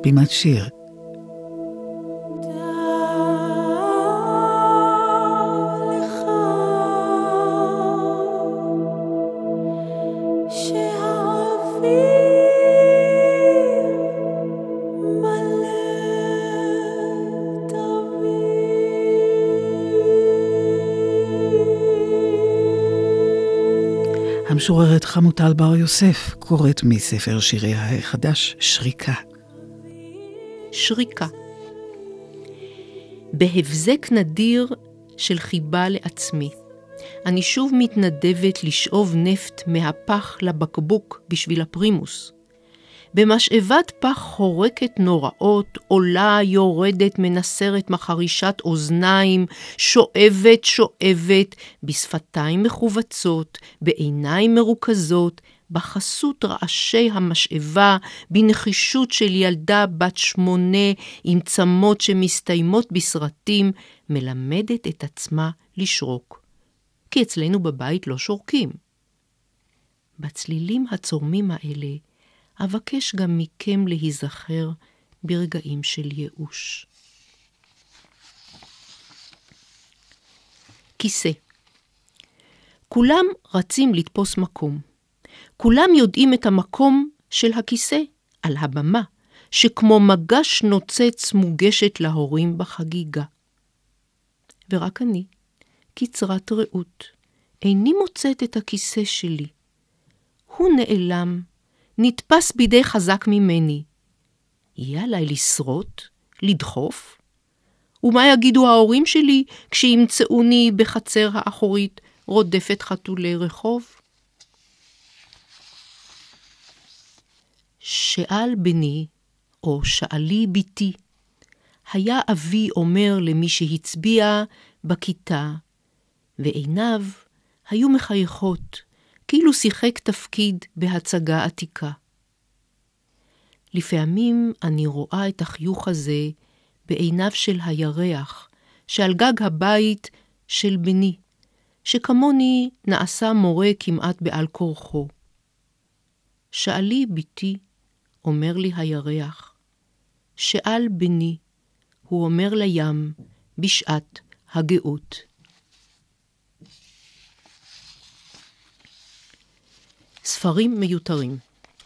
בימת שיר. המשוררת חמוטל בר יוסף קוראת מספר שיריה החדש שריקה. שריקה. בהבזק נדיר של חיבה לעצמי, אני שוב מתנדבת לשאוב נפט מהפח לבקבוק בשביל הפרימוס. במשאבת פח חורקת נוראות, עולה, יורדת, מנסרת מחרישת אוזניים, שואבת, בשפתיים מחובצות, בעיניים מרוכזות, בחסות רעשי המשאבה, בנחישות של ילדה בת 8 עם צמות שמסתיימות בסרטים, מלמדת את עצמה לשרוק. כי אצלנו בבית לא שורקים. בצלילים הצורמים האלה, אבקש גם מכם להיזכר ברגעים של ייאוש. כיסא. כולם רצים לתפוס מקום. כולם יודעים את המקום של הכיסא על הבמה, שכמו מגש נוצץ מוגשת להורים בחגיגה. ורק אני, קצרת ראות, איני מוצאת את הכיסא שלי. הוא נעלם, נתפס בידי חזק ממני. יהיה עליי לשרוט, לדחוף? ומה יגידו ההורים שלי כשימצאוני בחצר האחורית רודפת חתולי רחוב? שאל בני, או שאלי ביתי, היה אבי אומר למי שהצביע בכיתה, ועיניו היו מחייכות, כאילו שיחק תפקיד בהצגה עתיקה. לפעמים אני רואה את החיוך הזה בעיניו של הירח, שעל גג הבית של בני, שכמוני נעשה מורה כמעט בעל כורחו. שאלי ביתי, אומר לי הירח, שאל בני, הוא אומר לים בשעת הגאות. ספרים מיותרים.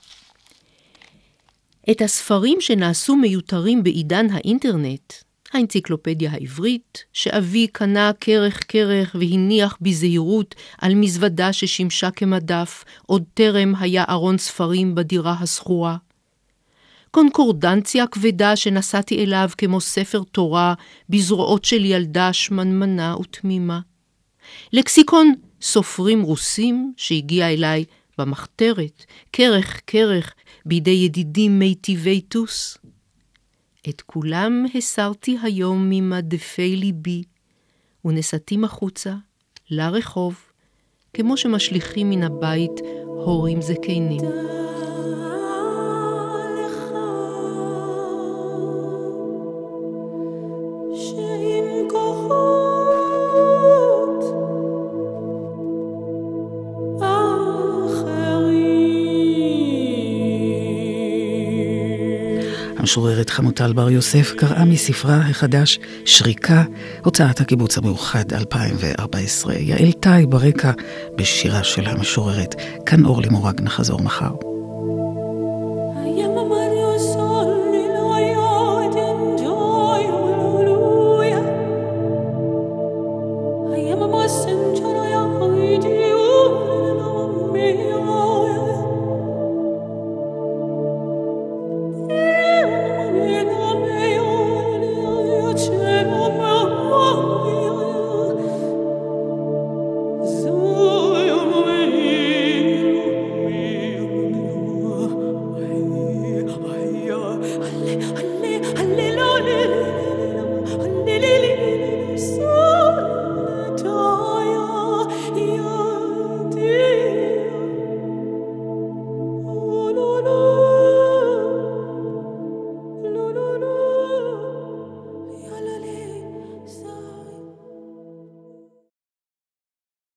את הספרים שנעשו מיותרים בעידן האינטרנט, האנציקלופדיה העברית, שאבי קנה כרך והניח בזהירות על מזוודה ששימשה כמדף, עוד טרם היה ארון ספרים בדירה הסחורה. קונקורדנציה כבדה שנסעתי אליו כמו ספר תורה בזרועות של ילדה שמנמנה ותמימה. לקסיקון סופרים רוסים שהגיע אליי במחתרת, כרך בידי ידידים מיטיבי טוס. את כולם הסרתי היום ממדפי ליבי, ונסעתי החוצה, לרחוב, כמו שמשליכים מן הבית הורים זקנים. המשוררת חמוטל בר יוסף קראה מספרה החדש שריקה, הוצאת הקיבוץ המאוחד 2014. יעל טי ברקע בשירה של המשוררת. כאן אורלי מורג, נחזור מחר. Zoo